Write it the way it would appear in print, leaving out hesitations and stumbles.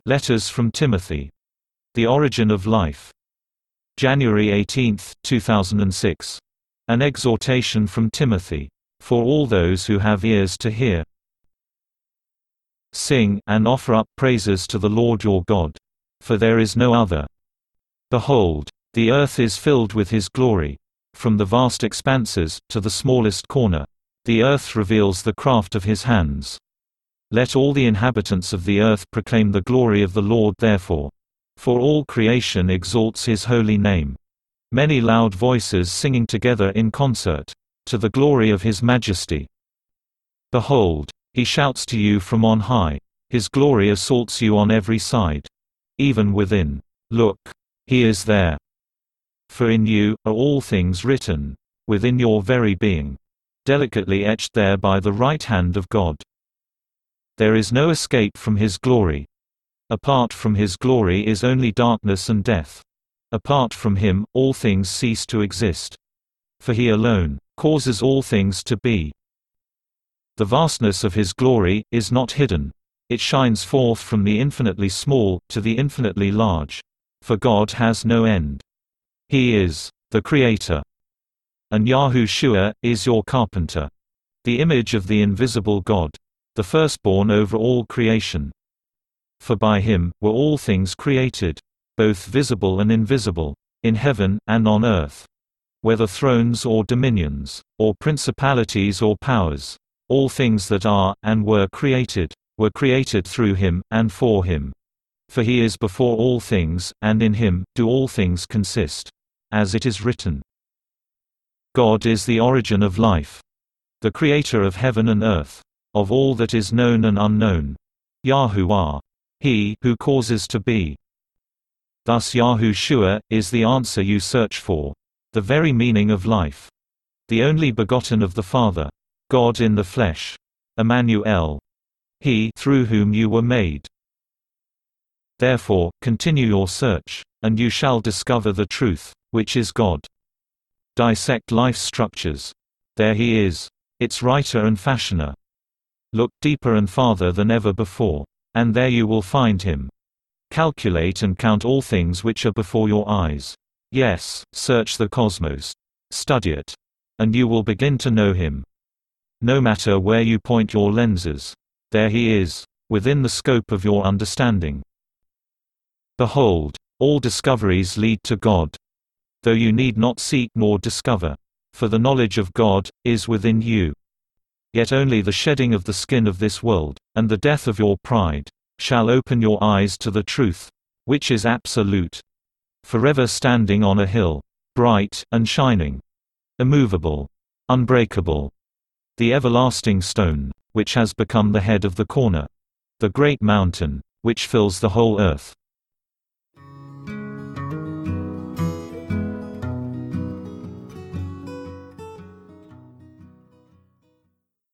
Letters from Timothy. The Origin of Life. January 18, 2006. An exhortation from Timothy. For all those who have ears to hear. Sing, and offer up praises to the Lord your God. For there is no other. Behold, the earth is filled with his glory. From the vast expanses, to the smallest corner, the earth reveals the craft of his hands. Let all the inhabitants of the earth proclaim the glory of the Lord therefore. For all creation exalts his holy name. Many loud voices singing together in concert, to the glory of his majesty. Behold, he shouts to you from on high. His glory assaults you on every side. Even within. Look, he is there. For in you are all things written, within your very being, delicately etched there by the right hand of God. There is no escape from his glory. Apart from his glory is only darkness and death. Apart from him, all things cease to exist. For he alone causes all things to be. The vastness of his glory is not hidden. It shines forth from the infinitely small to the infinitely large. For God has no end. He is the Creator. And Yahushua is your carpenter. The image of the invisible God. The firstborn over all creation. For by him were all things created, both visible and invisible, in heaven and on earth. Whether thrones or dominions, or principalities or powers, all things that are, and were created through him, and for him. For he is before all things, and in him do all things consist. As it is written, God is the origin of life. The creator of heaven and earth. Of all that is known and unknown. Yahuwah. He who causes to be. Thus Yahushua is the answer you search for. The very meaning of life. The only begotten of the Father. God in the flesh. Emmanuel. He through whom you were made. Therefore, continue your search, and you shall discover the truth, which is God. Dissect life's structures. There he is, its writer and fashioner. Look deeper and farther than ever before, and there you will find him. Calculate and count all things which are before your eyes. Yes, search the cosmos. Study it. And you will begin to know him. No matter where you point your lenses, there he is, within the scope of your understanding. Behold, all discoveries lead to God. Though you need not seek nor discover. For the knowledge of God is within you. Yet only the shedding of the skin of this world, and the death of your pride, shall open your eyes to the truth, which is absolute. Forever standing on a hill, bright and shining, immovable, unbreakable. The everlasting stone, which has become the head of the corner. The great mountain, which fills the whole earth.